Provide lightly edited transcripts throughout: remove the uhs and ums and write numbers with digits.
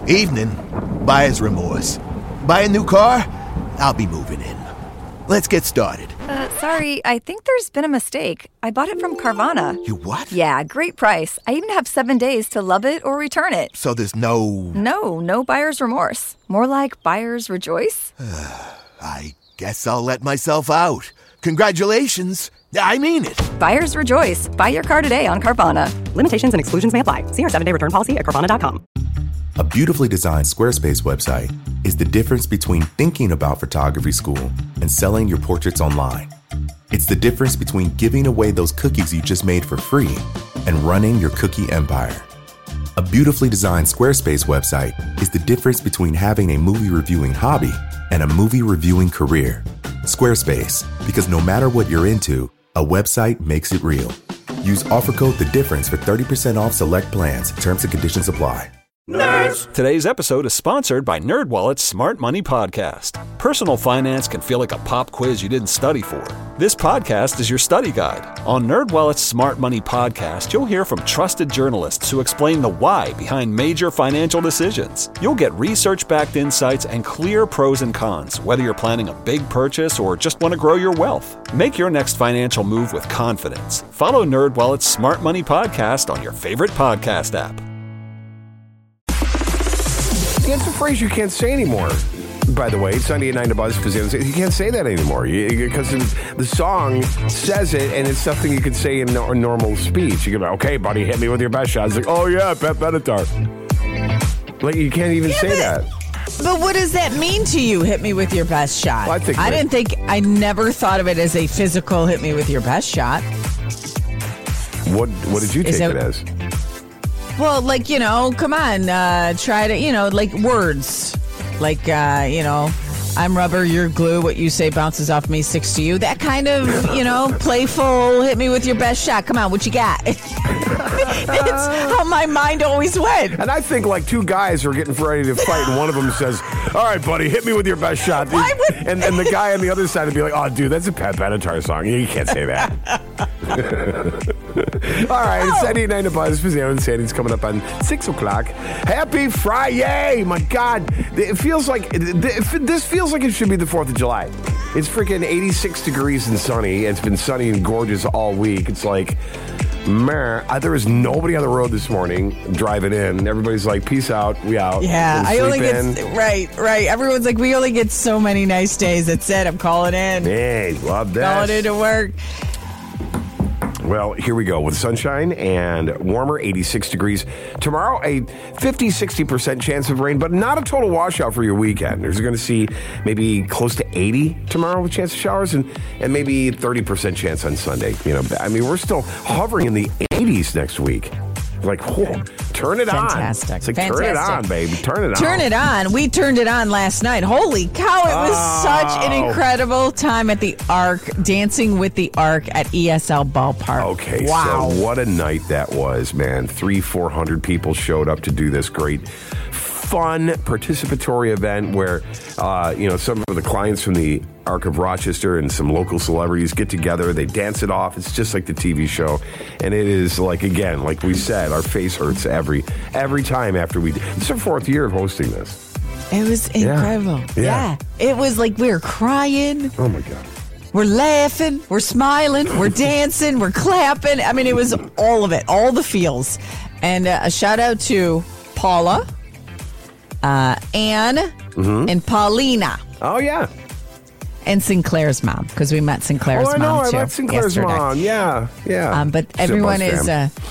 Evening. Buyer's remorse. Buy a new car? I'll be moving in. Let's get started. Sorry, I think there's been a mistake. I bought it from Carvana. You what? Yeah, great price. I even have 7 days to love it or return it. So there's no... No buyer's remorse. More like buyer's rejoice. I guess I'll let myself out. Congratulations. I mean it. Buyer's rejoice. Buy your car today on Carvana. Limitations and exclusions may apply. See our 7-day return policy at Carvana.com. A beautifully designed Squarespace website is the difference between thinking about photography school and selling your portraits online. It's the difference between giving away those cookies you just made for free and running your cookie empire. A beautifully designed Squarespace website is the difference between having a movie reviewing hobby and a movie reviewing career. Squarespace, because no matter what you're into, a website makes it real. Use offer code The Difference for 30% off select plans. Terms and conditions apply. Nerds! Today's episode is sponsored by NerdWallet's Smart Money Podcast. Personal finance can feel like a pop quiz you didn't study for. This podcast is your study guide. On NerdWallet's Smart Money Podcast, you'll hear from trusted journalists who explain the why behind major financial decisions. You'll get research-backed insights and clear pros and cons, whether you're planning a big purchase or just want to grow your wealth. Make your next financial move with confidence. Follow NerdWallet's Smart Money Podcast on your favorite podcast app. It's a phrase you can't say anymore. By the way, it's 98.9 The Buzz. You can't say that anymore because the song says it, and it's something you could say in normal speech. You can be like, okay, buddy, hit me with your best shot. It's like, oh, yeah, Pat Benatar. Like, you can't even say that. But what does that mean to you, hit me with your best shot? Well, I never thought of it as a physical hit me with your best shot. What did you take it as? Well, like, come on, try to, like words. Like, I'm rubber, you're glue, what you say bounces off me, sticks to you. That kind of, playful, hit me with your best shot. Come on, what you got? That's how my mind always went. And I think like two guys are getting ready to fight, and one of them says, all right, buddy, hit me with your best shot. And the guy on the other side would be like, oh, dude, that's a Pat Benatar song. You can't say that. All right, it's 98.9 The Buzz. Fazio and Sandy's coming up on 6 o'clock. Happy Friday! My God, it feels like this feels like it should be the 4th of July. It's freaking 86 degrees and sunny. It's been sunny and gorgeous all week. It's like, man, there was nobody on the road this morning driving in. Everybody's like, peace out, we out. Yeah, I only get, right. Everyone's like, we only get so many nice days. That's it, I'm calling in. Hey, love that. Calling into work. Well, here we go with sunshine and warmer, 86 degrees. Tomorrow, a 50-60% chance of rain, but not a total washout for your weekend. You're going to see maybe close to 80 tomorrow with chance of showers and maybe 30% chance on Sunday. We're still hovering in the 80s next week. Like, whoa, turn it Fantastic. on. It's like, Fantastic. turn it on, baby. Turn it on. Turn it on. We turned it on last night. Holy cow, it was such an incredible time at the Arc, dancing with the Arc at ESL Ballpark. Okay, wow. So what a night that was, man. 300-400 people showed up to do this great, fun, participatory event where, some of the clients from the Arc of Rochester and some local celebrities get together. They dance it off. It's just like the TV show. And it is like, again, like we said, our face hurts every time after it's our 4th year of hosting this. It was incredible. Yeah. It was like we were crying. Oh, my God. We're laughing. We're smiling. We're dancing. We're clapping. I mean, it was all of it, all the feels. And a shout out to Paula, Anne, and Paulina. Oh, yeah. And Sinclair's mom, because we met Sinclair's mom, too. I met Sinclair's mom. Yeah. But everyone is,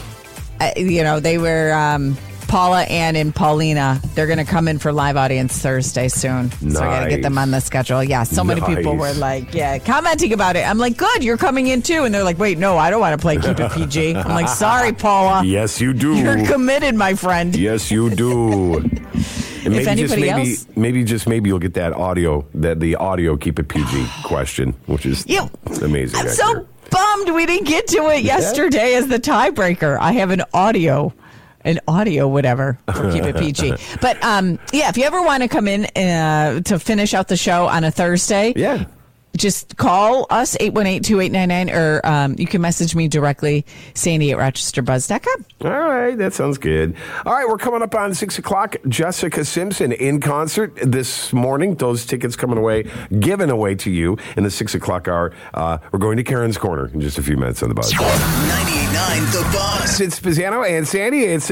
they were Paula, Ann, and Paulina. They're going to come in for live audience Thursday soon. Nice. So I got to get them on the schedule. Yeah, so many people were like, commenting about it. I'm like, good, you're coming in too. And they're like, wait, no, I don't want to play Keep It PG. I'm like, sorry, Paula. Yes, you do. You're committed, my friend. Yes, you do. And maybe you'll get that audio, the audio Keep It PG question, which is amazing. I'm so bummed we didn't get to it yesterday as the tiebreaker. I have an audio whatever for Keep It PG. But if you ever want to come in to finish out the show on a Thursday, just call us 818-2899, or you can message me directly, Sandy@RochesterBuzz.com. All right, that sounds good. All right, we're coming up on 6 o'clock. Jessica Simpson in concert this morning. Those tickets given away to you in the 6 o'clock hour. We're going to Karen's Corner in just a few minutes on the Buzz. 98.9 The Buzz. It's Pisano and Sandy at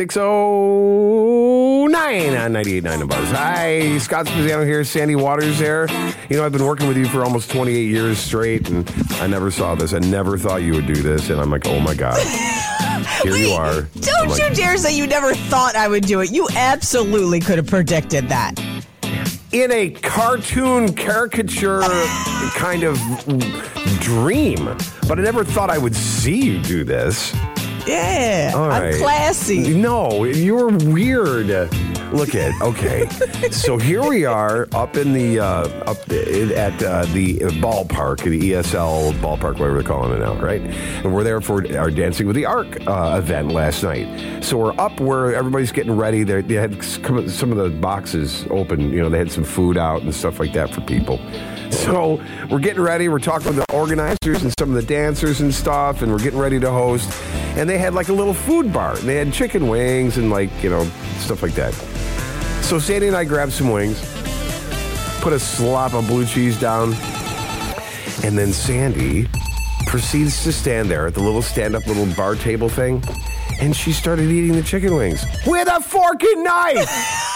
6:09 on 98.9 The Buzz. Hi, Scott Pisano here. Sandy Waters there. You know, I've been working with you for almost 28 years straight, and I never saw this. I never thought you would do this, and I'm like, oh my God. Here you are. Don't you dare say you never thought I would do it. You absolutely could have predicted that. In a cartoon caricature kind of dream, but I never thought I would see you do this. Yeah, All right. I'm classy. No, you're weird. Look at okay. So here we are up in the at the ballpark, the ESL ballpark, whatever they're calling it now, right? And we're there for our Dancing with the Ark event last night. So we're up where everybody's getting ready. They had some of the boxes open. You know, they had some food out and stuff like that for people. So we're getting ready. We're talking with the organizers and some of the dancers and stuff, and we're getting ready to host. And they had like a little food bar. And they had chicken wings and stuff like that. So Sandy and I grabbed some wings, put a slop of blue cheese down, and then Sandy proceeds to stand there at the little stand-up little bar table thing, and she started eating the chicken wings with a fork and knife.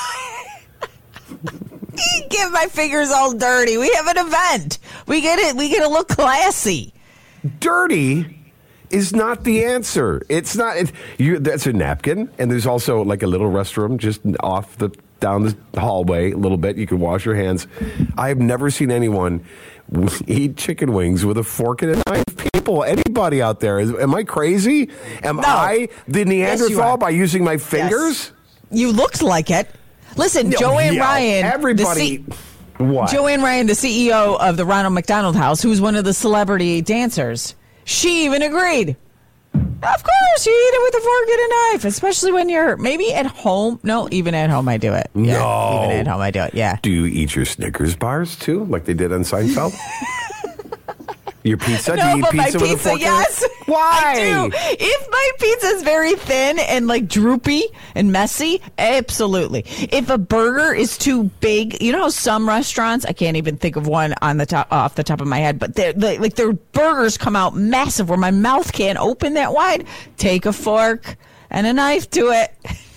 Get my fingers all dirty. We have an event. We get it. We get to look classy. Dirty is not the answer. It's not. That's a napkin, and there's also like a little restroom just down the hallway a little bit. You can wash your hands. I have never seen anyone eat chicken wings with a fork and a knife. People, anybody out there? Am I crazy? Am I the Neanderthal by using my fingers? Yes. You looked like it. Listen, Joanne Ryan. Everybody. What? Joanne Ryan, the CEO of the Ronald McDonald House, who's one of the celebrity dancers, she even agreed. Of course, you eat it with a fork and a knife, especially when you're maybe at home. No, even at home I do it. Yeah, no. Even at home I do it, yeah. Do you eat your Snickers bars, too, like they did on Seinfeld? Your pizza? No, do you eat pizza with a fork? Yes. Why? I do. If my pizza is very thin and like droopy and messy, absolutely. If a burger is too big, you know how some restaurants, I can't even think of one off the top of my head, but their burgers come out massive where my mouth can't open that wide. Take a fork and a knife to it.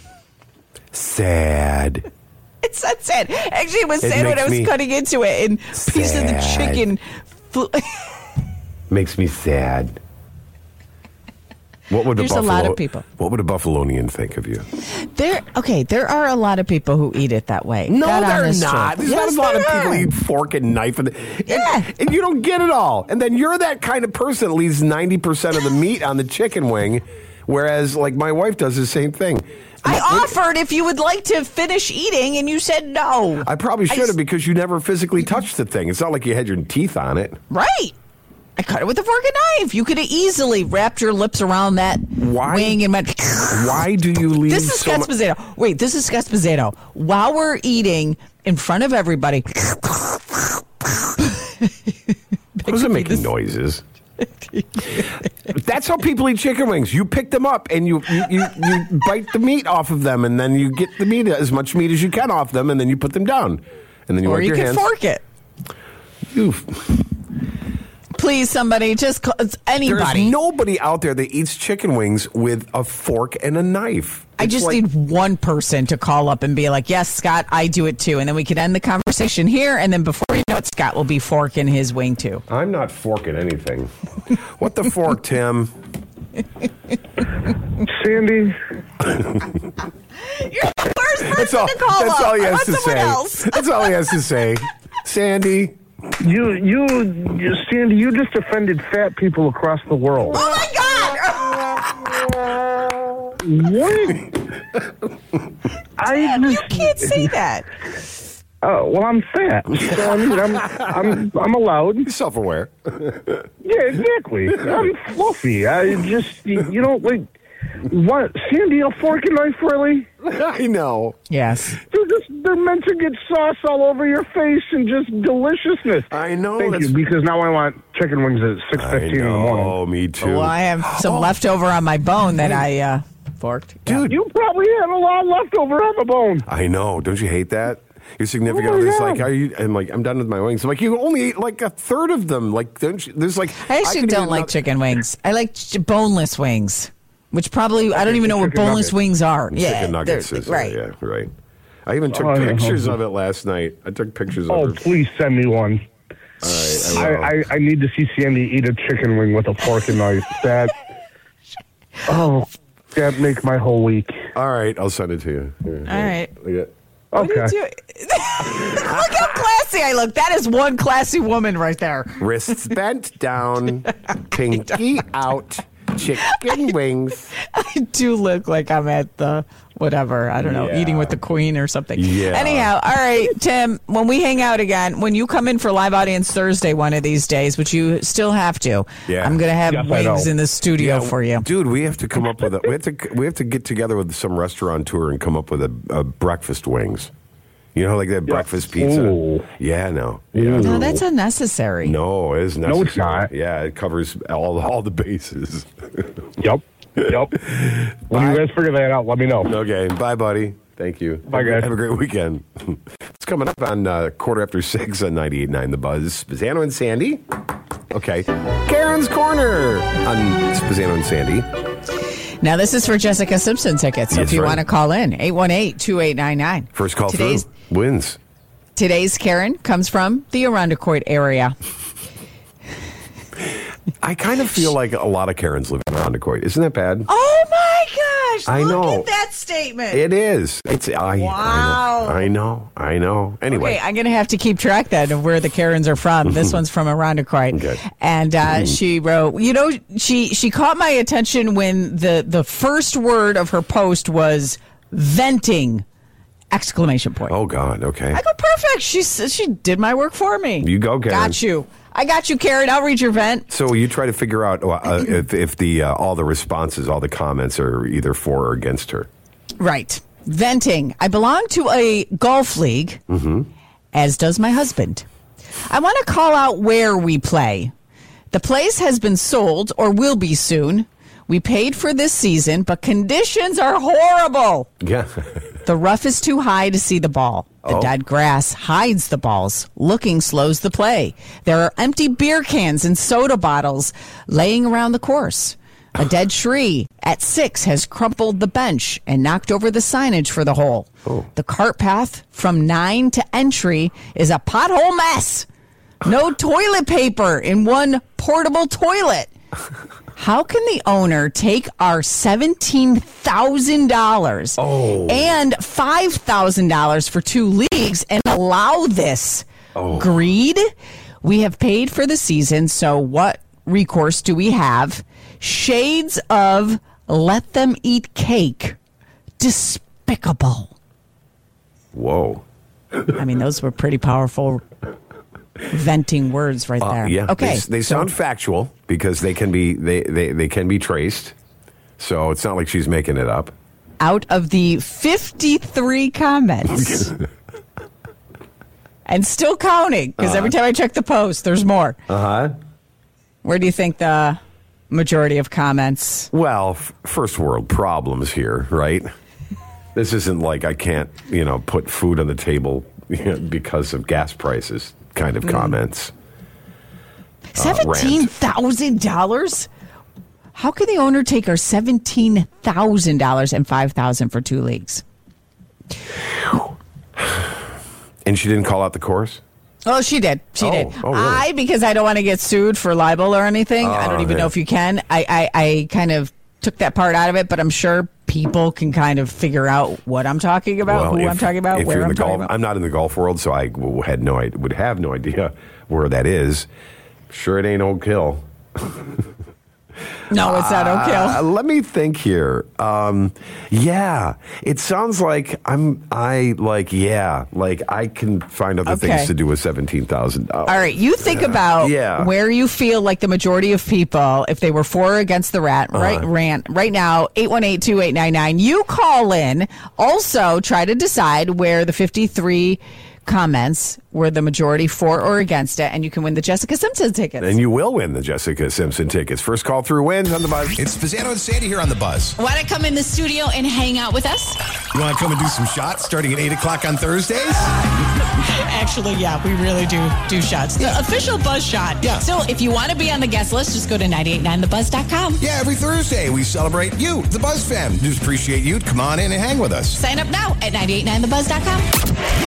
Sad. It's not sad. Actually, it was sad when I was cutting into it and pieces of the chicken. Makes me sad. There's a lot of people. What would a Buffalonian think of you? There are a lot of people who eat it that way. No, they're not. There's not a lot of people who eat fork and knife. And you don't get it all. And then you're that kind of person that leaves 90% of the meat on the chicken wing, whereas like my wife does the same thing. I offered if you would like to finish eating, and you said no. I probably should have because you never physically touched the thing. It's not like you had your teeth on it. Right. I cut it with a fork and knife. You could have easily wrapped your lips around that wing and went. Why do you leave? This is Scott Spazzato. Wait, this is Scott Spazzato. While we're eating in front of everybody. I wasn't making noises. That's how people eat chicken wings. You pick them up and you bite the meat off of them, and then you get the meat, as much meat as you can off them, and then you put them down, and then you wipe your hands. Or you can fork it. Please, somebody, just anybody. There's nobody out there that eats chicken wings with a fork and a knife. I just need one person to call up and be like, yes, Scott, I do it too. And then we can end the conversation here. And then before you know it, Scott will be forking his wing too. I'm not forking anything. What the fork, Tim? Sandy. You're the first person to call up. That's all he has to say. Else. That's all he has to say. Sandy. Sandy, you just offended fat people across the world. Oh my God! What? You can't say that. Oh well, I'm fat. So, I mean, I'm allowed. You're self-aware. Yeah, exactly. I'm fluffy. I just, like. What? Sandy, a fork and knife, really? I know. Yes. They're meant to get sauce all over your face and just deliciousness. I know. Thank you, because now I want chicken wings at 6:15 in the morning. Oh, me too. Well, I have some leftover on my bone that I forked. Dude. You probably have a lot left over on the bone. I know. Don't you hate that? Your significant Oh, other's yeah. like, I'm like, I'm done with my wings. I'm like, you only ate like a third of them. Like, don't you? There's like, I actually could eat don't like another- chicken wings. I like boneless wings, which probably, I don't even know what chicken boneless nuggets. wings are. Chicken nuggets. they're- Is, right. Yeah, right. I even took Oh, yeah. pictures of it last night. I took pictures Oh, of it. please send me one. All right, I will. I need to see Sandy eat a chicken wing with a fork and knife. That make my whole week. All right, I'll send it to you. Here, All right. Look at- What Okay. did you- Look how classy I look. That is one classy woman right there. Wrists bent down, pinky out, chicken wings. I do look like I'm at the whatever, I don't know, Yeah. eating with the queen or something. Yeah. Anyhow, all right, Tim, when we hang out again, when you come in for Live Audience Thursday one of these days, which you still have to, Yeah. I'm going to have Yes, I wings know. in the studio for you. Dude, we have to come up with a we have to get together with some restaurateur and come up with a breakfast wings. You know, like that breakfast pizza. Ooh. Yeah, no. Yeah. No, that's unnecessary. No, it is necessary. No, it's not. Yeah, it covers all the bases. Yep. When you guys figure that out, let me know. Okay, bye, buddy. Thank you. Bye, guys. Have a great weekend. It's coming up on 6:15 on 98.9 The Buzz. Spazzano and Sandy. Okay. Karen's Corner on Spazzano and Sandy. Now, this is for Jessica Simpson tickets, so That's if you right. want to call in, 818-2899. First call Today's, through wins. Today's Karen comes from the Irondequoit area. I kind of feel like a lot of Karens live in Irondequoit. Isn't that bad? Oh, my gosh. I look know. at that statement. It is. Wow. I know. Anyway. Okay, I'm going to have to keep track then of where the Karens are from. This one's from Irondequoit. Okay. And she wrote, you know, she caught my attention when the first word of her post was venting, exclamation point. Oh, God. Okay. I go, perfect. She did my work for me. You go, Karen. Got you. I got you, Karen. I'll read your vent. So you try to figure out if the all the responses, all the comments are either for or against her. Right. Venting. I belong to a golf league, as does my husband. I want to call out where we play. The place has been sold or will be soon. We paid for this season, but conditions are horrible. Yeah. The rough is too high to see the ball. The dead grass hides the balls. Looking slows the play. There are empty beer cans and soda bottles laying around the course. A dead tree at 6 has crumpled the bench and knocked over the signage for the hole. The cart path from 9 to entry is a pothole mess. No toilet paper in one portable toilet. How can the owner take our $17,000 and $5,000 for 2 leagues and allow this? Greed? We have paid for the season, so what recourse do we have? Shades of let them eat cake. Despicable. Whoa. I mean, those were pretty powerful venting words right there. Yeah. Okay. They sound factual because they can be they can be traced. So it's not like she's making it up. Out of the 53 comments, and still counting, because every time I check the post, there's more. Where do you think the majority of comments? Well, first world problems here, right? This isn't like I can't, put food on the table because of gas prices kind of comments. $17,000? How can the owner take our $17,000 and $5,000 for 2 leagues? And she didn't call out the course? Oh, she did. She did. Oh, really? Because I don't want to get sued for libel or anything. I don't even know if you can. I kind of took that part out of it, but I'm sure people can kind of figure out what I'm talking about, who I'm talking about, where I'm talking about. I'm not in the golf world, so I would have no idea where that is. Sure, it ain't Oak Hill. No, it's not Oak Hill. Let me think here. Yeah, it sounds like I can find other things to do with $17,000. All right, you think about where you feel like the majority of people, if they were for or against the rant right now, 818-2899. You call in. Also, try to decide where the 53 comments were the majority for or against it, and you can win the Jessica Simpson tickets. And you will win the Jessica Simpson tickets. First call through wins on the Buzz. It's Fasano and Sandy here on the Buzz. Want to come in the studio and hang out with us? You want to come and do some shots starting at 8 o'clock on Thursdays? Actually, yeah, we really do shots. The official Buzz shot. Yeah. So if you want to be on the guest list, just go to 989thebuzz.com. Yeah, every Thursday we celebrate you, the Buzz fam. Just appreciate you. Come on in and hang with us. Sign up now at 989thebuzz.com.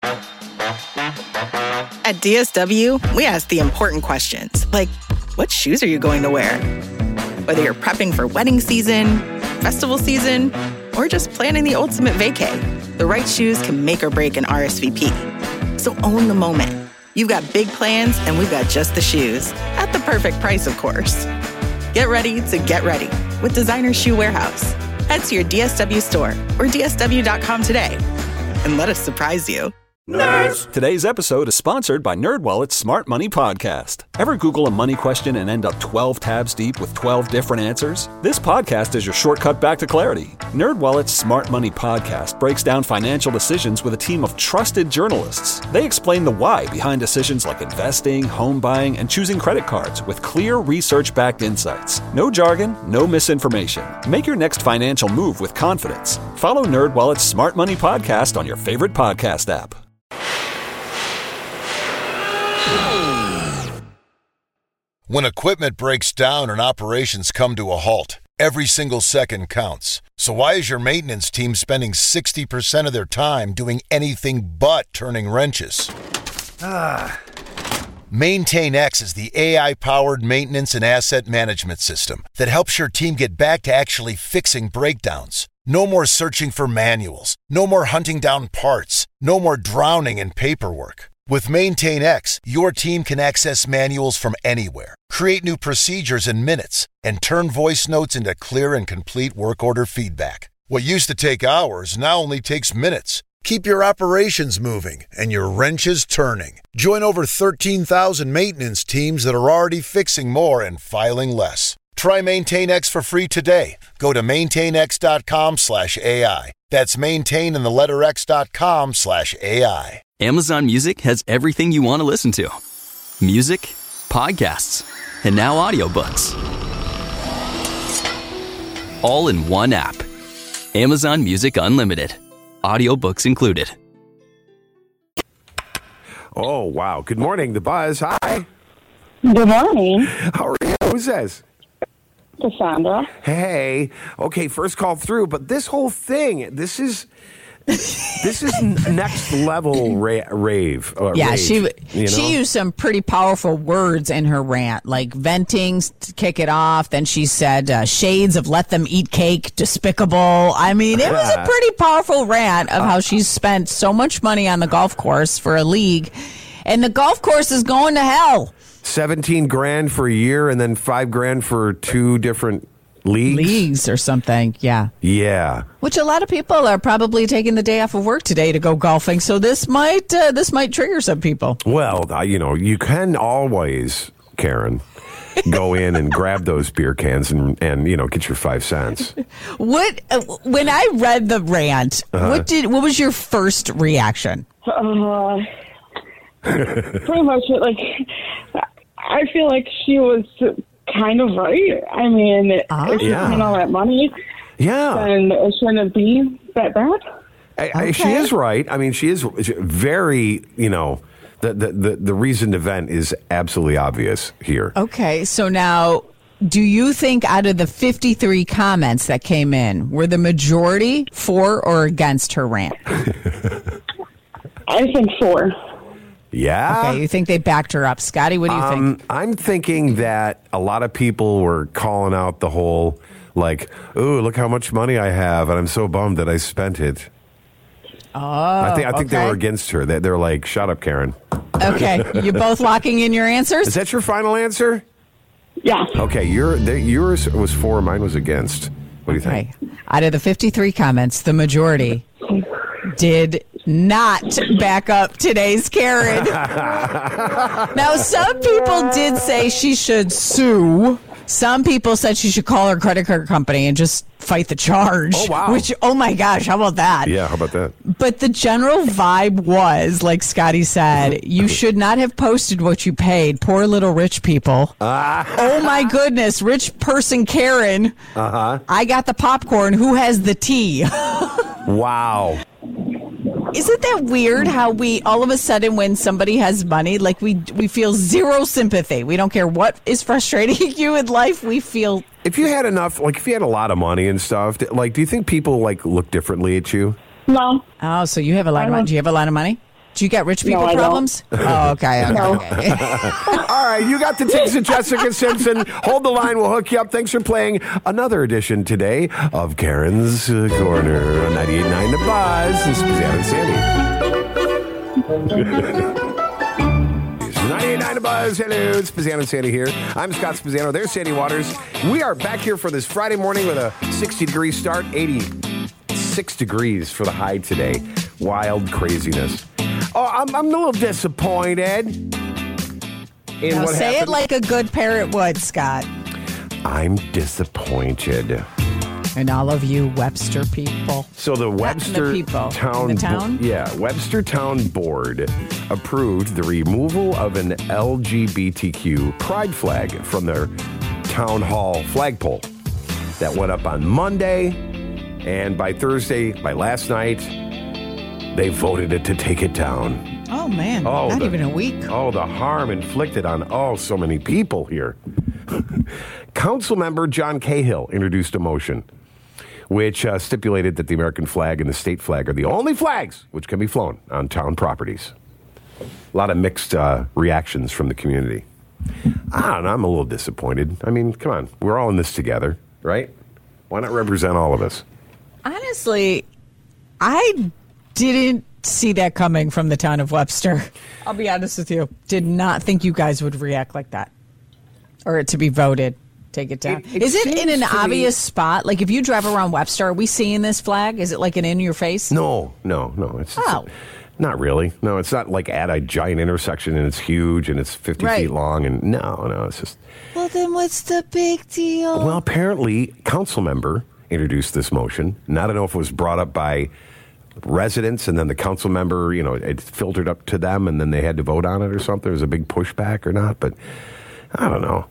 At DSW, we ask the important questions, like, what shoes are you going to wear? Whether you're prepping for wedding season, festival season, or just planning the ultimate vacay, the right shoes can make or break an RSVP. So own the moment. You've got big plans, and we've got just the shoes. At the perfect price, of course. Get ready to get ready with Designer Shoe Warehouse. Head to your DSW store or DSW.com today and let us surprise you. Nerds! Today's episode is sponsored by NerdWallet's Smart Money Podcast. Ever Google a money question and end up 12 tabs deep with 12 different answers? This podcast is your shortcut back to clarity. NerdWallet's Smart Money Podcast breaks down financial decisions with a team of trusted journalists. They explain the why behind decisions like investing, home buying, and choosing credit cards with clear research-backed insights. No jargon, no misinformation. Make your next financial move with confidence. Follow NerdWallet's Smart Money Podcast on your favorite podcast app. When equipment breaks down and operations come to a halt, every single second counts. So why is your maintenance team spending 60% of their time doing anything but turning wrenches? MaintainX is the AI-powered maintenance and asset management system that helps your team get back to actually fixing breakdowns. No more searching for manuals. No more hunting down parts. No more drowning in paperwork. With MaintainX, your team can access manuals from anywhere, create new procedures in minutes, and turn voice notes into clear and complete work order feedback. What used to take hours now only takes minutes. Keep your operations moving and your wrenches turning. Join over 13,000 maintenance teams that are already fixing more and filing less. Try MaintainX for free today. Go to maintainx.com/AI. That's maintain and the letter x.com/AI. Amazon Music has everything you want to listen to. Music, podcasts, and now audiobooks. All in one app. Amazon Music Unlimited. Audiobooks included. Oh, wow. Good morning, The Buzz. Hi. Good morning. How are you? Who's this? Cassandra. Hey. Okay, first call through, but this whole thing, this is next level rave. Yeah, rage, she you know? used some pretty powerful words in her rant, like venting to kick it off. Then she said shades of let them eat cake, despicable. I mean, it was a pretty powerful rant of how she's spent so much money on the golf course for a league, and the golf course is going to hell. 17 grand for a year and then 5 grand for 2 different leagues or something. Yeah. Which a lot of people are probably taking the day off of work today to go golfing. So this might trigger some people. Well, you can always, Karen, go in and grab those beer cans and get your 5 cents. When I read the rant, what was your first reaction? Pretty much I feel like she was kind of right. I mean, if she's paying all that money, then it shouldn't be that bad. She is right. I mean, she is very, the reasoned event is absolutely obvious here. Okay, so now, do you think out of the 53 comments that came in, were the majority for or against her rant? I think for. Yeah. Okay, you think they backed her up. Scotty, what do you think? I'm thinking that a lot of people were calling out the whole, ooh, look how much money I have, and I'm so bummed that I spent it. Oh, I think they were against her. They're like, shut up, Karen. Okay, you both locking in your answers? Is that your final answer? Yeah. Okay, yours was for, mine was against. What do you think? Out of the 53 comments, the majority did not back up today's Karen. Now, some people did say she should sue. Some people said she should call her credit card company and just fight the charge. Oh, wow. Which, oh my gosh, how about that? Yeah, how about that? But the general vibe was, like Scotty said, you should not have posted what you paid. Poor little rich people. Oh my goodness, rich person Karen. I got the popcorn. Who has the tea? Wow. Isn't that weird how we all of a sudden when somebody has money, like we feel zero sympathy. We don't care what is frustrating you in life. We feel. If you had enough, like if you had a lot of money and stuff, like do you think people like look differently at you? No. Oh, so you have a lot of money. Do you have a lot of money? Do you got rich people problems? Oh, okay. No. Okay. All right, you got the tickets to Jessica Simpson. Hold the line. We'll hook you up. Thanks for playing another edition today of Karen's Corner on 98.9 The Buzz. This is Spazzano and Sandy. 98.9 The Buzz. Hello, it's Spazzano and Sandy here. I'm Scott Spazzano. There's Sandy Waters. We are back here for this Friday morning with a 60-degree start, 86 degrees for the high today. Wild craziness. Oh, I'm a little disappointed in now what say happened. it like a good parent would, Scott. I'm disappointed. And all of you Webster people. So the Webster Town, Webster Town Board approved the removal of an LGBTQ pride flag from their town hall flagpole. That went up on Monday, and by last night, they voted it to take it down. Oh, man. Not even a week. Oh, the harm inflicted on, so many people here. Councilmember John Cahill introduced a motion which stipulated that the American flag and the state flag are the only flags which can be flown on town properties. A lot of mixed reactions from the community. I don't know. I'm a little disappointed. I mean, come on. We're all in this together, right? Why not represent all of us? Honestly, I didn't see that coming from the town of Webster. I'll be honest with you. Did not think you guys would react like that. Or to be voted. Take it down. Is it in an obvious spot? Like if you drive around Webster, are we seeing this flag? Is it like an in your face? No. It's not really. No, it's not like at a giant intersection and it's huge and it's 50 feet long. And no, it's just. Well, then what's the big deal? Well, apparently, council member introduced this motion. And I don't know if it was brought up by residents and then the council member, it filtered up to them and then they had to vote on it or something. There was a big pushback or not, but I don't know.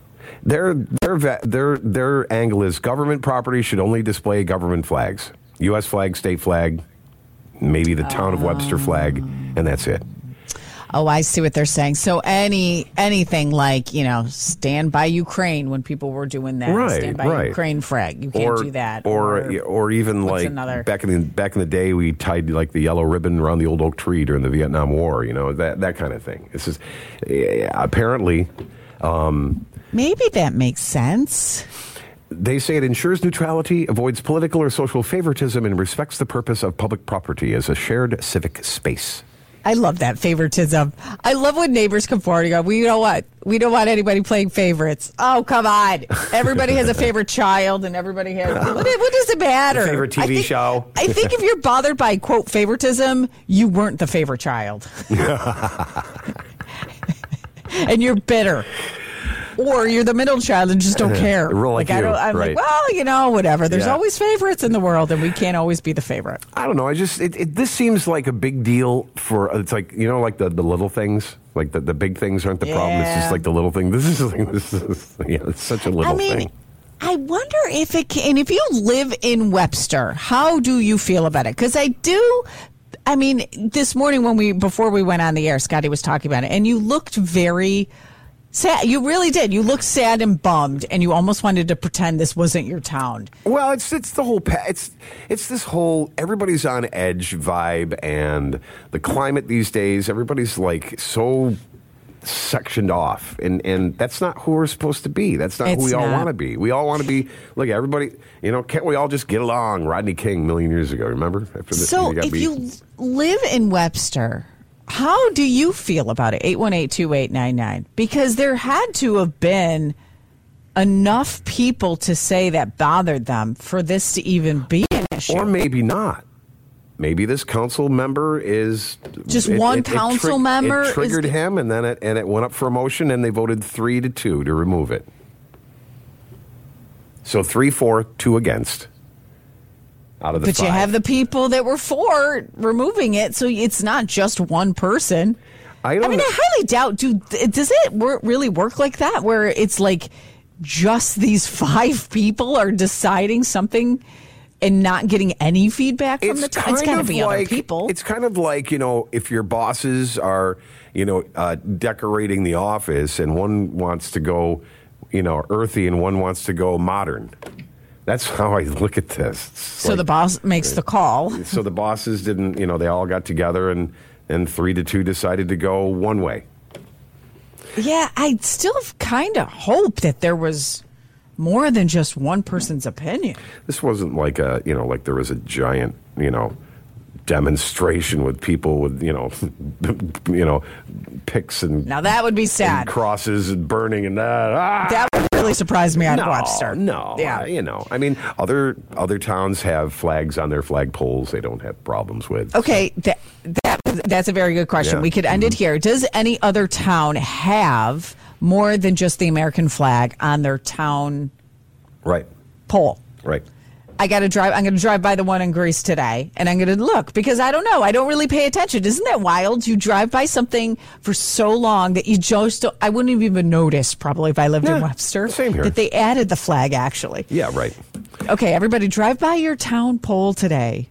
Their angle is government property should only display government flags. U.S. flag, state flag, maybe the town of Webster flag, and that's it. Oh, I see what they're saying. So anything like, Stand by Ukraine when people were doing that. Right, Stand by Ukraine flag. You can't do that. Or even like back in the day, we tied like the yellow ribbon around the old oak tree during the Vietnam War, that kind of thing. It's just apparently. Maybe that makes sense. They say it ensures neutrality, avoids political or social favoritism, and respects the purpose of public property as a shared civic space. I love that favoritism. I love when neighbors come forward and go, well, you know what? We don't want anybody playing favorites. Oh, come on. Everybody has a favorite child and everybody has... What does it matter? Favorite TV show. I think if you're bothered by, quote, favoritism, you weren't the favorite child. And you're bitter. Or you're the middle child and just don't care. Like like, well, whatever. There's always favorites in the world, and we can't always be the favorite. I don't know. This seems like a big deal for. It's like like the little things. Like the big things aren't the problem. It's just like the little thing. This is it's such a little thing. I wonder if it can. If you live in Webster, how do you feel about it? Because I do. I mean, this morning before we went on the air, Scotty was talking about it, and you looked very sad. You really did. You looked sad and bummed, and you almost wanted to pretend this wasn't your town. Well, it's the whole it's this whole everybody's on edge vibe, and the climate these days. Everybody's like so sectioned off, and that's not who we're supposed to be. That's not who we all want to be. We all want to be like everybody. Can't we all just get along? Rodney King, a million years ago. Remember? So if you live in Webster. How do you feel about it? 818-2899. Because there had to have been enough people to say that bothered them for this to even be an issue. Or maybe not. Maybe this council member is just one council member. It triggered him, and then it went up for a motion, and they voted 3-2 to remove it. So 3-4, 2 against. Out of the But 5. you have the people that were for removing it, so it's not just one person. I highly doubt. Does it really work like that, where it's like just these 5 people are deciding something and not getting any feedback from the town? It's got to be other people. It's kind of like, if your bosses are, decorating the office and one wants to go, earthy and one wants to go modern. That's how I look at this. So the boss makes the call. So the bosses didn't, they all got together and 3-2 decided to go one way. Yeah, I still kind of hope that there was more than just one person's opinion. This wasn't like like there was a giant, demonstration with people with, picks and now that would be sad. And crosses and burning and that. That would really surprise me out of Webster. No, yeah. Other towns have flags on their flagpoles they don't have problems with. Okay, that's a very good question. Yeah. We could end it here. Does any other town have more than just the American flag on their town pole? Right. I'm going to drive by the one in Greece today, and I'm going to look, because I don't know. I don't really pay attention. Isn't that wild? You drive by something for so long that you just don't, I wouldn't even notice, probably, if I lived in Webster. Same here. That they added the flag, actually. Yeah, right. Okay, everybody, drive by your town pole today.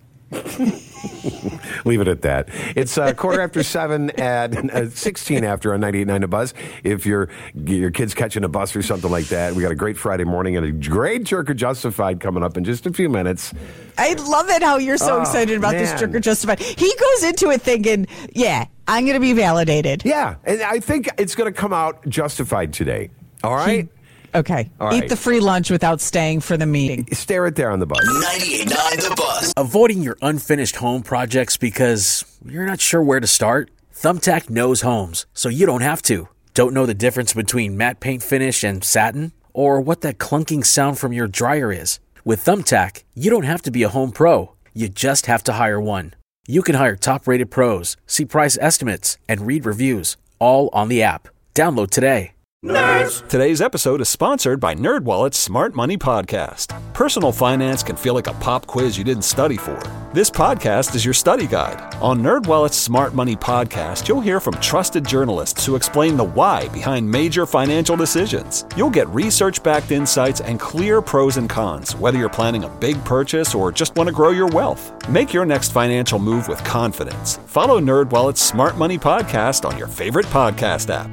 Leave it at that. It's 7:15 at 16 after on 98.9 The Buzz. If your kid's catching a bus or something like that, we got a great Friday morning and a great Jerk or Justified coming up in just a few minutes. I love it how you're so excited about this Jerk or Justified. He goes into it thinking, I'm going to be validated. Yeah, and I think it's going to come out justified today. All right? Okay. All Eat right. the free lunch without staying for the meeting. Stay right there on the bus. 98.9 The Buzz. Avoiding your unfinished home projects because you're not sure where to start? Thumbtack knows homes, so you don't have to. Don't know the difference between matte paint finish and satin? Or what that clunking sound from your dryer is? With Thumbtack, you don't have to be a home pro. You just have to hire one. You can hire top-rated pros, see price estimates, and read reviews, all on the app. Download today. Nerds! Today's episode is sponsored by NerdWallet's Smart Money Podcast. Personal finance can feel like a pop quiz you didn't study for. This podcast is your study guide. On NerdWallet's Smart Money Podcast, you'll hear from trusted journalists who explain the why behind major financial decisions. You'll get research-backed insights and clear pros and cons, whether you're planning a big purchase or just want to grow your wealth. Make your next financial move with confidence. Follow NerdWallet's Smart Money Podcast on your favorite podcast app.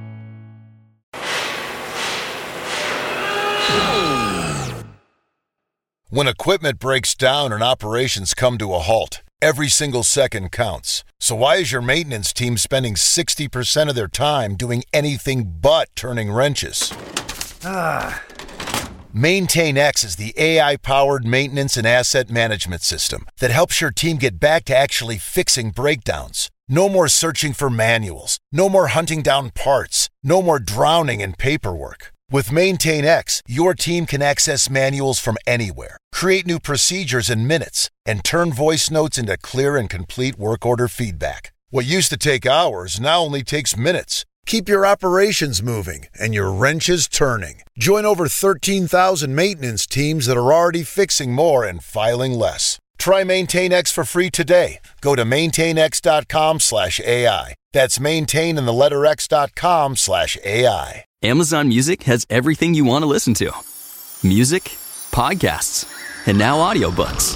When equipment breaks down and operations come to a halt, every single second counts. So why is your maintenance team spending 60% of their time doing anything but turning wrenches? MaintainX is the AI-powered maintenance and asset management system that helps your team get back to actually fixing breakdowns. No more searching for manuals. No more hunting down parts. No more drowning in paperwork. With MaintainX, your team can access manuals from anywhere, create new procedures in minutes, and turn voice notes into clear and complete work order feedback. What used to take hours now only takes minutes. Keep your operations moving and your wrenches turning. Join over 13,000 maintenance teams that are already fixing more and filing less. Try MaintainX for free today. Go to maintainx.com/AI. That's maintain and the letter x.com/AI. Amazon Music has everything you want to listen to. Music, podcasts, and now audiobooks.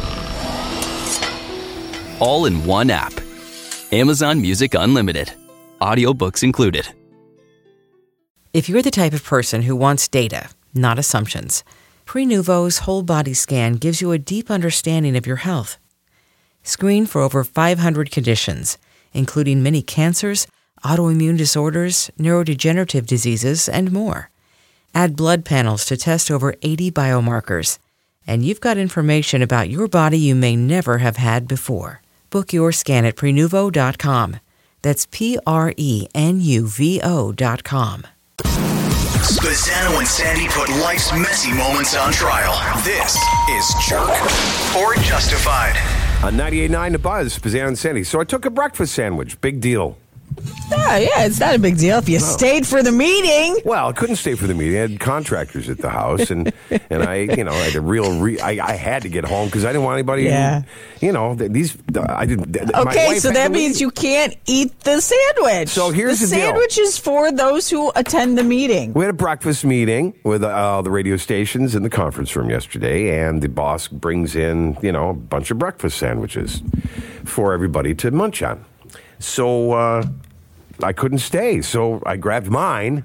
All in one app. Amazon Music Unlimited. Audiobooks included. If you're the type of person who wants data, not assumptions, Prenuvo's whole body scan gives you a deep understanding of your health. Screen for over 500 conditions, including many cancers, autoimmune disorders, neurodegenerative diseases, and more. Add blood panels to test over 80 biomarkers, and you've got information about your body you may never have had before. Book your scan at Prenuvo.com. That's Prenuvo.com. Buzz. Pisano and Sandy put life's messy moments on trial. This is Jerk or Justified. On 98.9 The Buzz, Pisano and Sandy. So I took a breakfast sandwich. Big deal. Yeah, it's not a big deal if you stayed for the meeting. Well, I couldn't stay for the meeting. I had contractors at the house, and I, I had I had to get home because I didn't want anybody. Yeah. I didn't. Okay, so that means you can't eat the sandwich. So here's the deal. Sandwich is for those who attend the meeting. We had a breakfast meeting with the radio stations in the conference room yesterday, and the boss brings in, a bunch of breakfast sandwiches for everybody to munch on. So I couldn't stay, so I grabbed mine.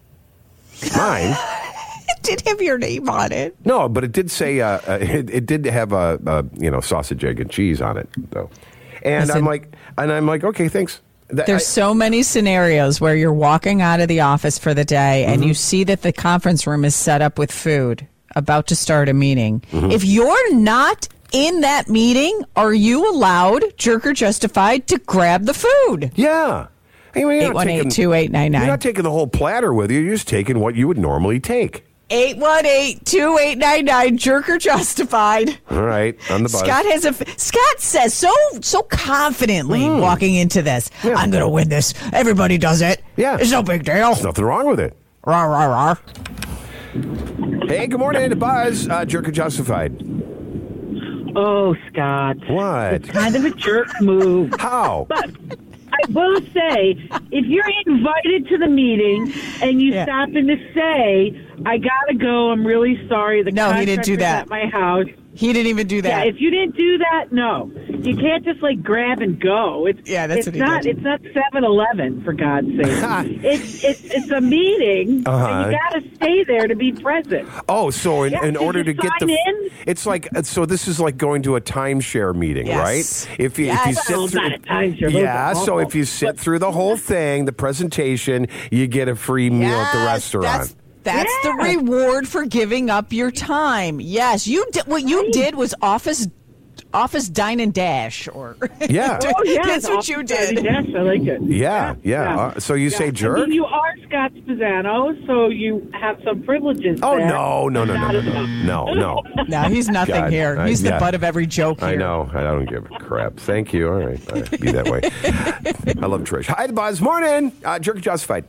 It did have your name on it. No, but it did say it did have a sausage, egg, and cheese on it, though. And I'm like, okay, thanks. There's so many scenarios where you're walking out of the office for the day and you see that the conference room is set up with food, about to start a meeting. Mm-hmm. If you're not in that meeting, are you allowed, Jerk or Justified, to grab the food? Yeah. 818-2899. You're not taking the whole platter with you. You're just taking what you would normally take. 818-2899, Jerk or Justified. All right, on the buzz. Scott says so confidently walking into this, I'm going to win this. Everybody does it. Yeah. It's no big deal. There's nothing wrong with it. Rah, rah, rah. Hey, good morning, the Buzz. Jerk or Justified? Oh, Scott. What? It's kind of a jerk move. How? But I will say, if you're invited to the meeting and you stop in to say, I got to go, I'm really sorry. No, he didn't do that. At my house. He didn't even do that. Yeah, if you didn't do that, no. You can't just, grab and go. That's what he did. It's not 7-Eleven, for God's sake. It's a meeting, and you got to stay there to be present. Oh, so in order to get in? It's so this is like going to a timeshare meeting, right? If you sit through, not a timeshare. So if you sit through the whole thing, the presentation, you get a free meal at the restaurant. That's the reward for giving up your time. Yes, what you did was office dine and dash, or that's what you did. Dash, I like it. Yeah. So you say jerk? I mean, you are Scott Pisano, so you have some privileges. Oh there. No. No, he's nothing here. He's the butt of every joke here. I know. I don't give a crap. Thank you. All right. Be that way. I love Trish. Hi, the Buzz. Morning. Jerk or Justified?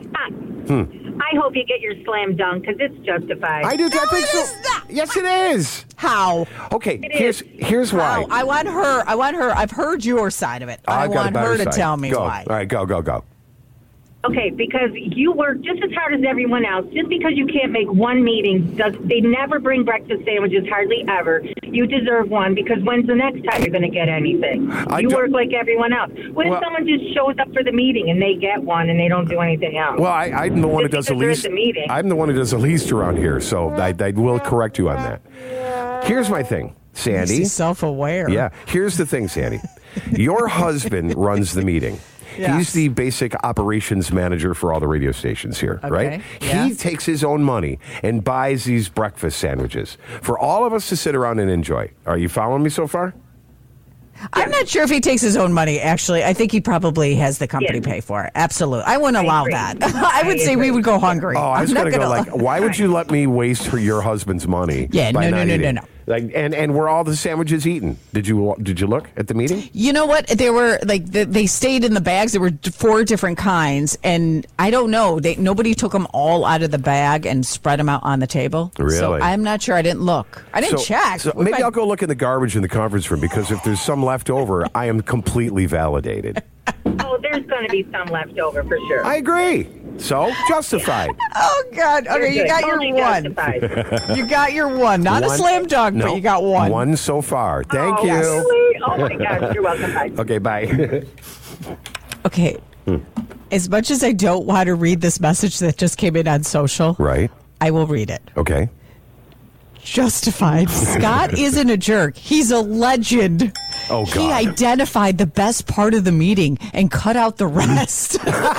I hope you get your slam dunk because it's justified. I do. I think so. Yes, it is. How? Okay. Here's why. I want her. I've heard your side of it. I want her to tell me why. All right. Go. Okay, because you work just as hard as everyone else. Just because you can't make one meeting, they never bring breakfast sandwiches, hardly ever. You deserve one, because when's the next time you're going to get anything? You work like everyone else. What if someone just shows up for the meeting and they get one and they don't do anything else? Well, I'm the one who does the least. I'm the one who does the least around here, so I will correct you on that. Here's my thing, Sandy. He's self-aware. Yeah. Here's the thing, Sandy. Your husband runs the meeting. Yeah. He's the basic operations manager for all the radio stations here, right? Yeah. He takes his own money and buys these breakfast sandwiches for all of us to sit around and enjoy. Are you following me so far? I'm not sure if he takes his own money, actually. I think he probably has the company pay for it. Absolutely. I wouldn't allow that. I would say we would go hungry. Oh, I was going to go why would you let me waste your husband's money? Yeah, no. And were all the sandwiches eaten? Did you look at the meeting? You know what? They were they stayed in the bags. There were 4 different kinds, and I don't know. Nobody took them all out of the bag and spread them out on the table. Really? So I'm not sure. I didn't look. I didn't check. So maybe I'll go look in the garbage in the conference room, because if there's some left over, I am completely validated. Oh, there's going to be some left over for sure. I agree. So, justified. Oh, God. Okay, you got your one. You got your one. Not a slam dunk, but you got one. One so far. Thank you. Really? Oh, my God. You're welcome. Bye. Okay, bye. Okay. As much as I don't want to read this message that just came in on social, right? I will read it. Okay. Justified. Scott isn't a jerk. He's a legend. Oh, God. He identified the best part of the meeting and cut out the rest.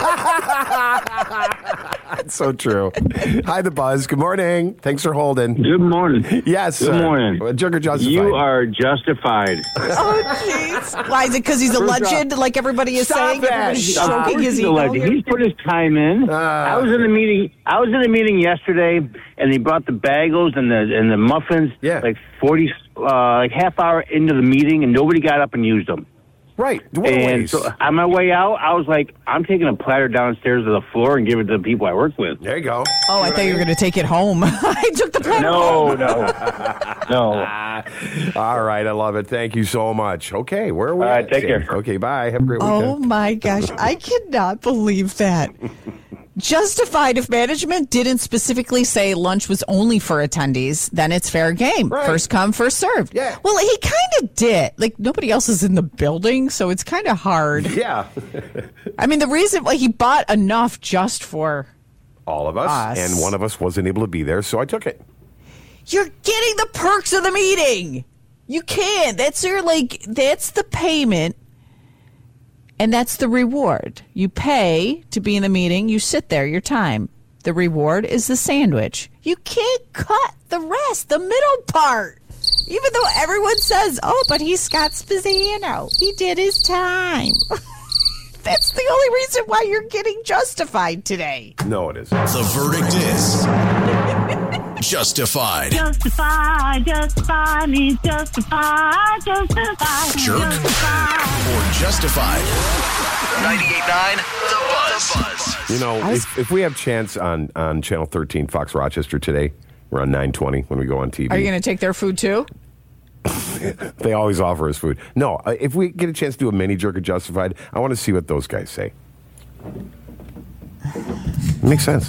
That's so true. Hi, The Buzz. Good morning. Thanks for holding. Good morning. Yes, Good morning. Jerk or justified? You are justified. Oh, jeez. Why is it? Because he's a legend, like everybody is saying? Everybody's stroking his ego. He's put his time in. I was in a meeting. Yesterday, and he brought the bagels and the muffins. Yeah. Like half hour into the meeting, and nobody got up and used them. Right. And so on my way out, I was like, I'm taking a platter downstairs to the floor and give it to the people I work with. There you go. Oh, I thought you were going to take it home. I took the platter home. No. All right. I love it. Thank you so much. Okay. Where are we? All right. Take care. Okay. Bye. Have a great weekend. Oh, my gosh. I cannot believe that. Justified. If management didn't specifically say lunch was only for attendees, then it's fair game. Right. First come, first served. Yeah. Well, he kind of did. Like, nobody else is in the building, so it's kind of hard. Yeah. I mean, the reason why he bought enough just for all of us, and one of us wasn't able to be there, so I took it. You're getting the perks of the meeting. You can't. That's the payment. And that's the reward. You pay to be in the meeting. You sit there, your time. The reward is the sandwich. You can't cut the rest, the middle part. Even though everyone says, oh, but he's Scott Spezzano. He did his time. That's the only reason why you're getting justified today. No, it isn't. The verdict is justified. Justified, justify me, justify. Jerk or justified. 98.9 The Buzz. You know, if we have chance on Channel 13, Fox Rochester today, we're on 920 when we go on TV. Are you going to take their food too? They always offer us food. No, if we get a chance to do a mini Jerk or Justified, I want to see what those guys say. Makes sense.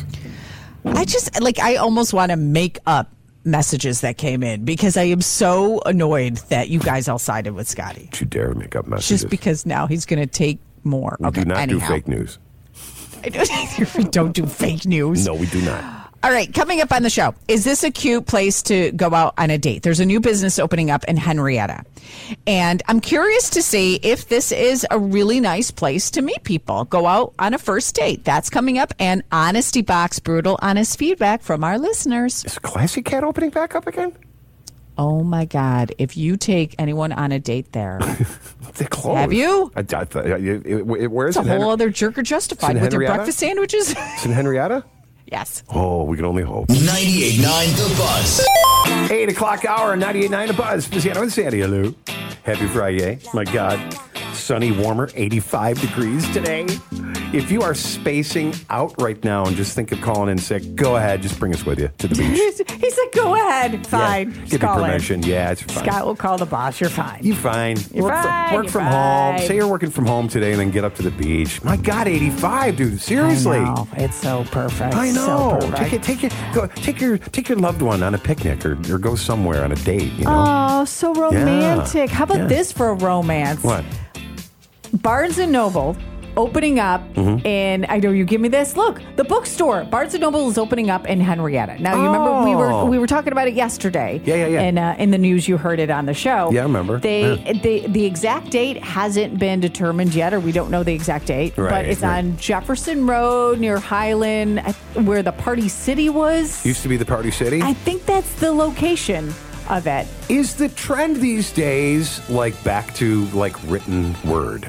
I almost want to make up messages that came in because I am so annoyed that you guys all sided with Scotty. Don't you dare make up messages. Just because now he's going to take more. We do not do fake news. We don't do fake news. No, we do not. All right, coming up on the show, is this a cute place to go out on a date? There's a new business opening up in Henrietta. And I'm curious to see if this is a really nice place to meet people. Go out on a first date. That's coming up. And Honesty Box, brutal honest feedback from our listeners. Is Classy Cat opening back up again? Oh, my God. If you take anyone on a date there. They're closed. Have you? Where's it's a whole other Jerk or Justified with their breakfast sandwiches. It's in Henrietta? Yes. Oh, we can only hope. 98.9 The Buzz. 8 o'clock hour, 98.9 The Buzz. Spezzano and Sandy, hello. Happy Friday. My God. Sunny, warmer, 85 degrees today. If you are spacing out right now and just think of calling in sick, go ahead. Just bring us with you to the beach. He said, go ahead. Fine. Yeah, give me permission. Yeah, it's fine. Scott will call the boss. You're fine. You're fine. Work from home. Say you're working from home today and then get up to the beach. My God, 85, dude. Seriously. I know. It's so perfect. I know. So perfect. Take your loved one on a picnic or go somewhere on a date. You know? Oh, so romantic. Yeah. How about this for a romance? What? Barnes & Noble opening up in, I know you give me this. Look, the bookstore. Barnes & Noble is opening up in Henrietta. Now, you remember we were talking about it yesterday. Yeah. And in the news, you heard it on the show. Yeah, I remember. The exact date hasn't been determined yet, or we don't know the exact date. Right, but it's on Jefferson Road near Highland, where the Party City was. Used to be the Party City? I think that's the location of it. Is the trend these days back to written word?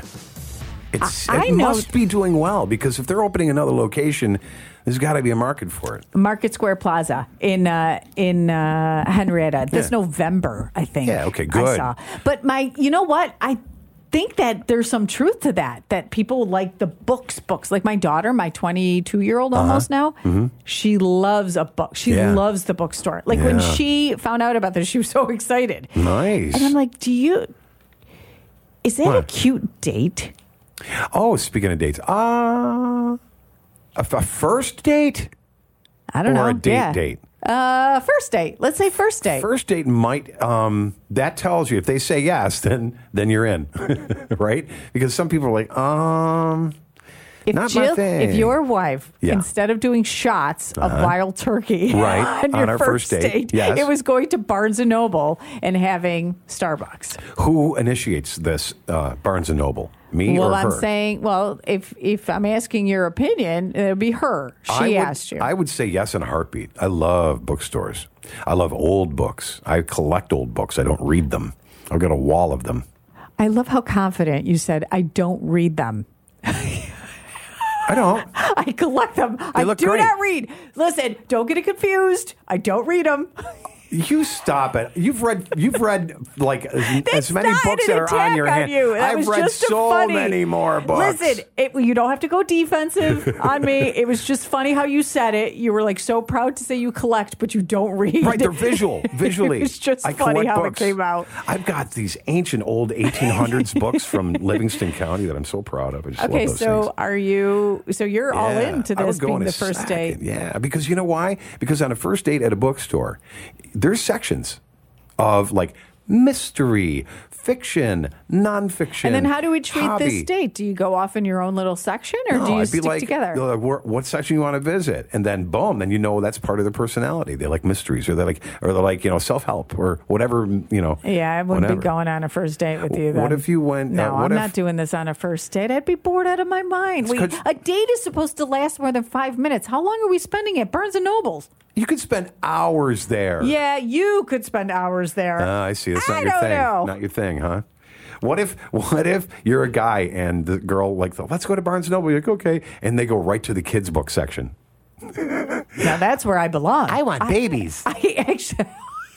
It must be doing well, because if they're opening another location, there's got to be a market for it. Market Square Plaza in Henrietta this November, I think. Yeah, okay, good. I saw. But you know what? I think that there's some truth to that people like the books. Like my daughter, my 22-year-old almost now, she loves a book. She loves the bookstore. When she found out about this, she was so excited. Nice. And I'm like, is that a cute date? Oh, speaking of dates, a first date? I don't know. Or a date? First date. Let's say first date. First date might, that tells you, if they say yes, then you're in, right? Because some people are like, Not my thing. If your wife, Yeah. instead of doing shots of wild turkey Right, on your our first first date, date, yes. it was going to Barnes & Noble and having Starbucks. Who initiates this Barnes & Noble? Me Well, or I'm her? saying, if I'm asking your opinion, it would be her. She asked you. I would say yes in a heartbeat. I love bookstores. I love old books. I collect old books. I don't read them. I've got a wall of them. I love how confident you said, I don't read them. I don't. I collect them. I look do great. not read. Listen, don't get it confused. I don't read them. You stop it. You've read like as many not books an that are on your attack hand. on you. That I've was read just a so funny- many more books. Listen, you don't have to go defensive on me. It was just funny how you said it. You were like so proud to say you collect, but you don't read. Right, they're visually. It was just I funny collect how books. it came out. I've got these ancient old 1800s books from Livingston County that I'm so proud of. I just Okay, love those so things. are you? So you're all Yeah, into I would this go being in the a first second. date? Yeah, because you know why? Because on a first date at a bookstore, there's sections of like mystery, fiction, nonfiction. And then how do we treat hobby. this date? Do you go off in your own little section, or do you I'd be stick like, together? what section you want to visit, and then boom, then you know that's part of their personality. They like mysteries, or they're like self help, or whatever. Yeah, I wouldn't whatever. be going on a first date with you. Then. What if you went? No, what I'm if, not doing this on a first date. I'd be bored out of my mind. Wait, a date is supposed to last more than 5 minutes. How long are we spending at Barnes & Noble's? You could spend hours there. Yeah, you could spend hours there. I see. That's not I your don't thing. know. Not your thing, huh? What if you're a guy and the girl let's go to Barnes & Noble? You're like, okay, and they go right to the kids' book section. Now that's where I belong. I want babies. I actually.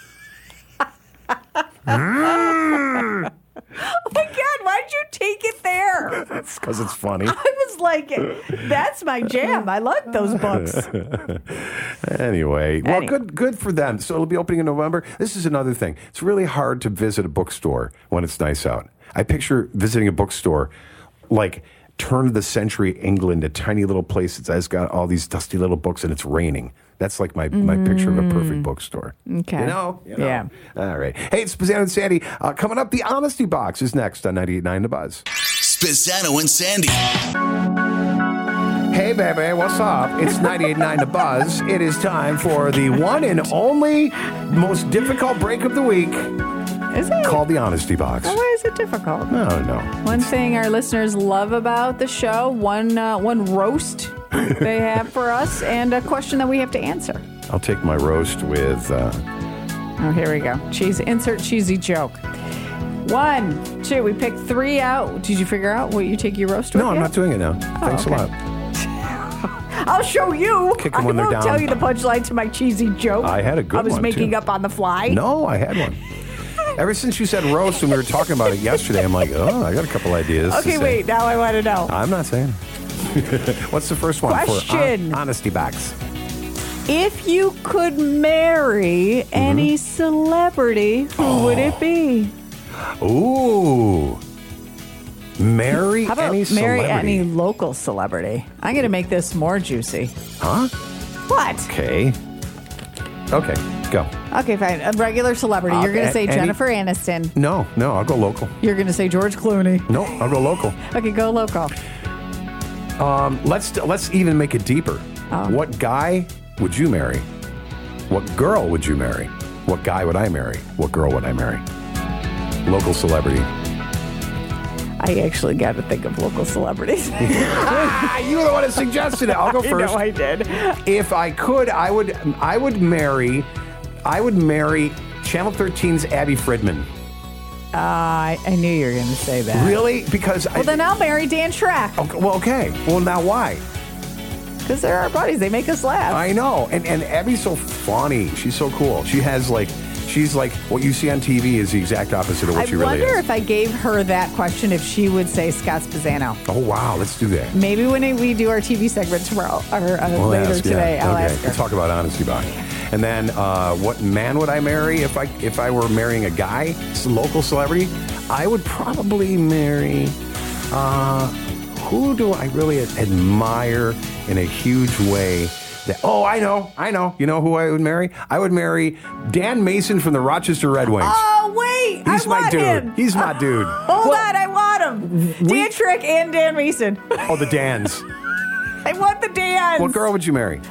Oh my God, why'd you take it there? That's because it's funny. I was like, that's my jam. I like those books. Anyway, well, good for them. So it'll be opening in November. This is another thing. It's really hard to visit a bookstore when it's nice out. I picture visiting a bookstore like turn of the century England, a tiny little place that's got all these dusty little books and it's raining. That's like my picture of a perfect bookstore. Okay. You know? Yeah. All right. Hey, it's Spizzano and Sandy. Coming up, the Honesty Box is next on 98.9 The Buzz. Spizzano and Sandy. Hey, baby, what's up? It's 98.9 The Buzz. It is time for the one and only most difficult break of the week. Is it? Called the Honesty Box. Why is it difficult? No. One thing our listeners love about the show, one roast they have for us, and a question that we have to answer. I'll take my roast with... Oh, here we go. Insert cheesy joke. 1, 2, we picked 3 out. Did you figure out what you take your roast with? No, I'm not doing it now. Thanks a lot. I'll show you. Kick 'em when they're I down. won't tell you the punchline to my cheesy joke. I had a good I was one, making too. up on the fly. No, I had one. Ever since you said roast when we were talking about it yesterday, I'm like, I got a couple ideas. Okay, wait. Now I want to know. I'm not saying. What's the first one Question. for Honesty Box? If you could marry any celebrity, who would it be? Ooh. Marry How about any marry celebrity? any local celebrity? I'm going to make this more juicy. Huh? What? Okay, go. Okay, fine. A regular celebrity. You're going to say Jennifer Aniston. No, I'll go local. You're going to say George Clooney. No, I'll go local. Okay, go local. Let's even make it deeper. What guy would you marry? What girl would you marry? What guy would I marry? What girl would I marry? Local celebrity. I actually got to think of local celebrities. You were the one that suggested it. I'll go first. I did. If I could, I would marry Channel 13's Abby Friedman. I knew you were going to say that. Really? Because then I'll marry Dan Schrack. Okay. Well, now why? Because they're our buddies. They make us laugh. I know. And Abby's so funny. She's so cool. She's like what you see on TV is the exact opposite of what she really is. I wonder if I gave her that question, if she would say Scott Spizzano. Oh, wow. Let's do that. Maybe when we do our TV segment tomorrow or later today, I'll ask her. We'll talk about Honesty Box. And then what man would I marry if I were marrying a guy, local celebrity? I would probably marry... who do I really admire in a huge way? I know. You know who I would marry? I would marry Dan Mason from the Rochester Red Wings. Oh, wait. He's I my want dude. him. He's my dude. Hold on. I want him. Dan Schrack and Dan Mason. Oh, the Dans. a dance. What girl would you marry?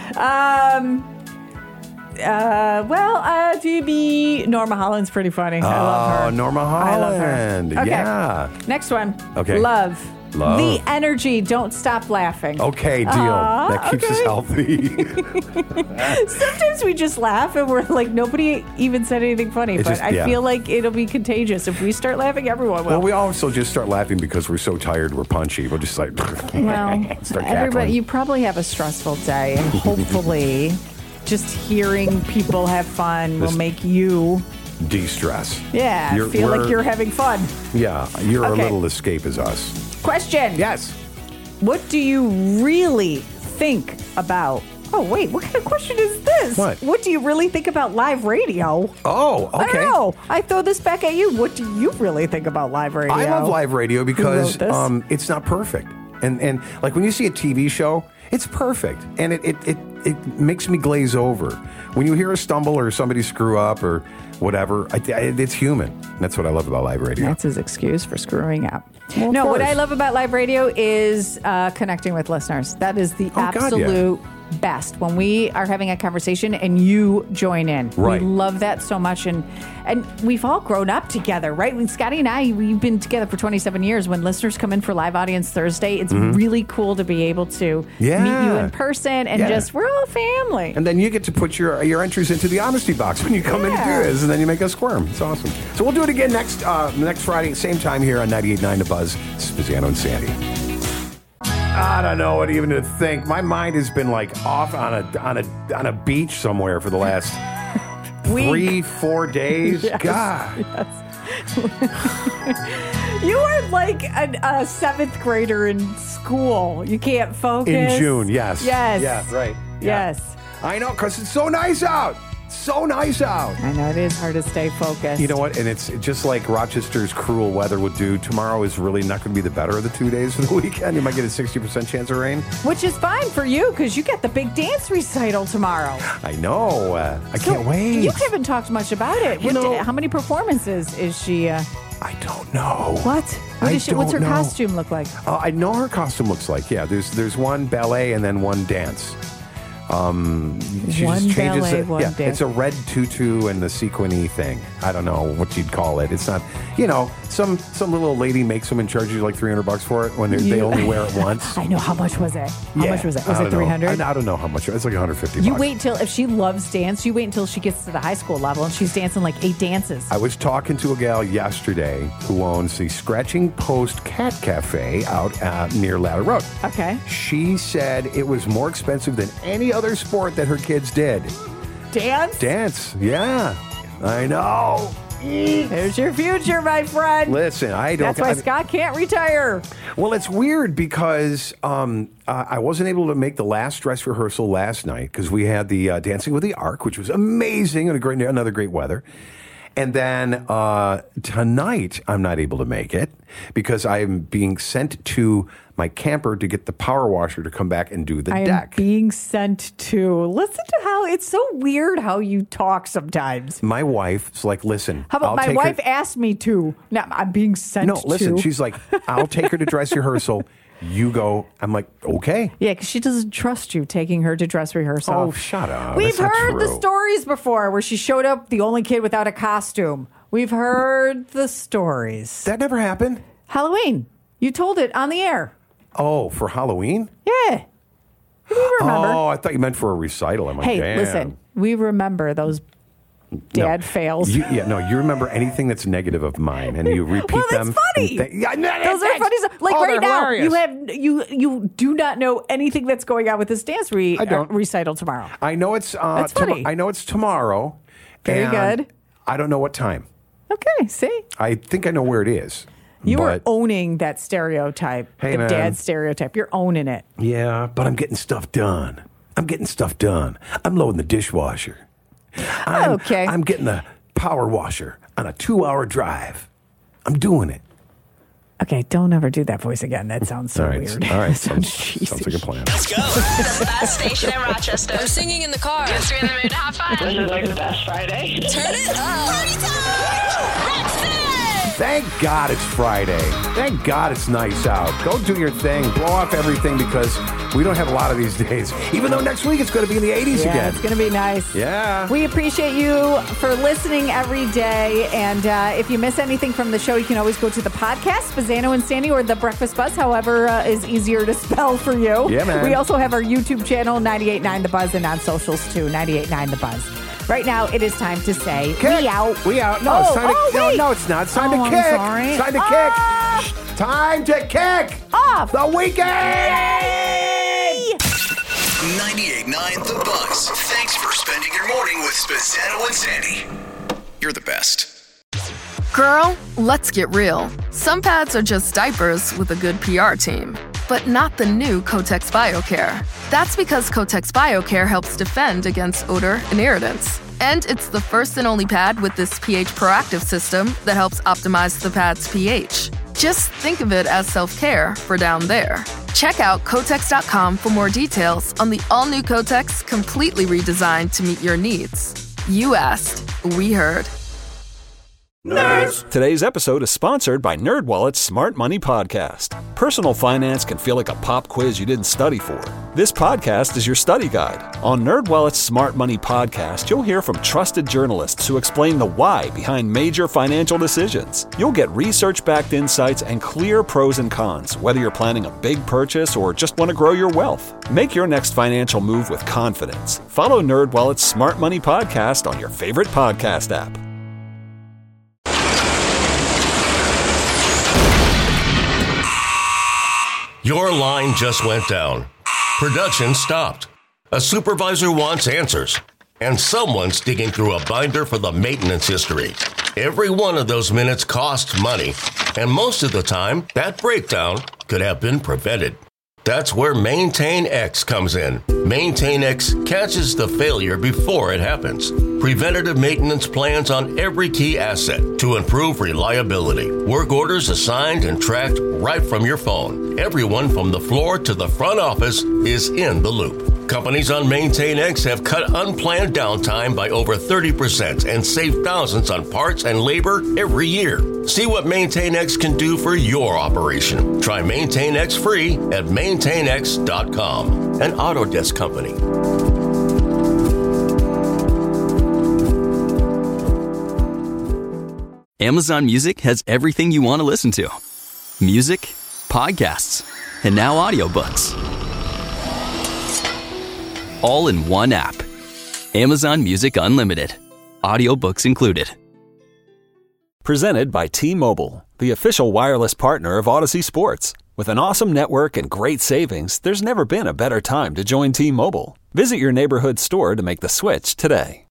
To be Norma Holland's pretty funny. I love her. Norma Holland. I love her. Okay. Yeah. Next one. Okay. Love. Love. The energy. Don't stop laughing. Okay, deal. That keeps us healthy. Sometimes we just laugh and we're like, nobody even said anything funny. It's but just- I feel like it'll be contagious. If we start laughing, everyone will. Well, we also just start laughing because we're so tired, we're punchy. We'll just like, start everybody, cackling. you probably have a stressful day, and hopefully, just hearing people have fun will make you, De-stress. feel like you're having fun. Yeah, you're Okay. a little escape as us. Question. Yes. What do you really think about? Oh, wait, what kind of question is this? What do you really think about live radio? Oh, okay. I don't know. I throw this back at you. What do you really think about live radio? I love live radio because Who wrote this? it's not perfect. And like when you see a TV show, it's perfect. And it makes me glaze over. When you hear a stumble or somebody screw up or whatever, it's human. That's what I love about live radio. That's his excuse for screwing up. Well, of no, what course. I love about live radio is connecting with listeners. That is the God, yeah. absolute best when we are having a conversation and you join in. Right. We love that so much, and we've all grown up together, right? When Scotty and I, we've been together for 27 years. When listeners come in for Live Audience Thursday, it's really cool to be able to meet you in person and just, we're all family. And then you get to put your entries into the honesty box when you come in to do this, and then you make us squirm. It's awesome. So we'll do it again next Friday, same time here on 98.9 The Buzz. This is Pizzano and Sandy. I don't know what even to think. My mind has been like off on a beach somewhere for the last 3-4 days. Yes, God. yes. You are like a seventh grader in school. You can't focus. In June, yes. Yes. Yeah, right. Yeah. Yes. I know, because it's so nice out. So nice out. I know, it is hard to stay focused. You know what? And it's just like Rochester's cruel weather would do. Tomorrow is really not going to be the better of the 2 days of the weekend. You might get a 60% chance of rain. Which is fine for you because you get the big dance recital tomorrow. I know. I can't wait. You haven't talked much about it. How many performances is she? I don't know. What? What's her know. costume look like? I know her costume looks like. Yeah, there's one ballet and then one dance. She One just changes ballet, it. one Yeah, dance. it's a red tutu and the sequiny thing. I don't know what you'd call it. It's not, some little lady makes them and charges you like $300 for it when they only wear it once. I know. How much was it? How much was it? Was I it don't know. $300? I don't know how much. It's like $150. You wait till, if she loves dance, you wait until she gets to the high school level and she's dancing like 8 dances. I was talking to a gal yesterday who owns the Scratching Post Cat Cafe out near Ladder Road. Okay. She said it was more expensive than any other sport that her kids did. Dance? Dance, yeah. I know. There's your future, my friend. Listen, That's why Scott can't retire. Well, it's weird because I wasn't able to make the last dress rehearsal last night because we had the Dancing with the Ark, which was amazing and another great weather. And then tonight, I'm not able to make it because I'm being sent to my camper to get the power washer to come back and do the deck. I'm being sent to. Listen to how it's so weird how you talk sometimes. My wife's like, listen. How about my wife asked me to? Now I'm being sent to. No, listen. She's like, I'll take her to dress rehearsal. You go. I'm like, okay. Yeah, because she doesn't trust you taking her to dress rehearsal. Oh, shut up. We've That's not heard the true. stories before where she showed up the only kid without a costume. We've heard the stories. That never happened. Halloween. You told it on the air. Oh, for Halloween? Yeah. We remember. Oh, I thought you meant for a recital. I'm like, Hey, damn. listen. We remember those dad fails. You remember anything that's negative of mine, and you repeat Well, that's them. funny. Those are funny. Like right now, hilarious. you do not know anything that's going on with this dance recital tomorrow. I know it's That's funny. I know it's tomorrow. Very and good. I don't know what time. Okay, see? I think I know where it is. You are but, owning that stereotype, Hey, the man. dad stereotype. You're owning it. Yeah, but I'm getting stuff done. I'm loading the dishwasher. Okay. I'm getting the power washer on a 2-hour drive. I'm doing it. Okay, don't ever do that voice again. That sounds so weird. All right. Sounds Sounds like a plan. Let's go. The best station in Rochester. I'm singing in the car. Gets me in the mood to have fun. This is like the best Friday. Turn it up. Party time! Roxanne! Thank God it's Friday. Thank God it's nice out. Go do your thing. Blow off everything because we don't have a lot of these days. Even though next week it's going to be in the 80s again. It's going to be nice. Yeah. We appreciate you for listening every day. And if you miss anything from the show, you can always go to the podcast, Spezzano and Sandy, or The Breakfast Buzz, however is easier to spell for you. Yeah, man. We also have our YouTube channel, 98.9 The Buzz, and on socials too, 98.9 The Buzz. Right now, it is time to say, kick. We out. We out. No, it's time to no, it's not. It's time to kick. Sorry. It's time to kick. Time to kick off the weekend. 98.9 The Buzz. Thanks for spending your morning with Spezzano and Sandy. You're the best. Girl, let's get real. Some pads are just diapers with a good PR team. But not the new Kotex BioCare. That's because Kotex BioCare helps defend against odor and irritants. And it's the first and only pad with this pH proactive system that helps optimize the pad's pH. Just think of it as self-care for down there. Check out Kotex.com for more details on the all-new Kotex, completely redesigned to meet your needs. You asked, we heard. Nerds! Today's episode is sponsored by NerdWallet's Smart Money Podcast. Personal finance can feel like a pop quiz you didn't study for. This podcast is your study guide. On NerdWallet's Smart Money Podcast, you'll hear from trusted journalists who explain the why behind major financial decisions. You'll get research-backed insights and clear pros and cons, whether you're planning a big purchase or just want to grow your wealth. Make your next financial move with confidence. Follow NerdWallet's Smart Money Podcast on your favorite podcast app. Your line just went down. Production stopped. A supervisor wants answers. And someone's digging through a binder for the maintenance history. Every one of those minutes costs money. And most of the time, that breakdown could have been prevented. That's where MaintainX comes in. MaintainX catches the failure before it happens. Preventative maintenance plans on every key asset to improve reliability. Work orders assigned and tracked right from your phone. Everyone from the floor to the front office is in the loop. Companies on MaintainX have cut unplanned downtime by over 30% and saved thousands on parts and labor every year. See what MaintainX can do for your operation. Try MaintainX free at maintainx.com, an Autodesk company. Amazon Music has everything you want to listen to. Music, podcasts, and now audiobooks. All in one app. Amazon Music Unlimited. Audiobooks included. Presented by T-Mobile, the official wireless partner of Odyssey Sports. With an awesome network and great savings, there's never been a better time to join T-Mobile. Visit your neighborhood store to make the switch today.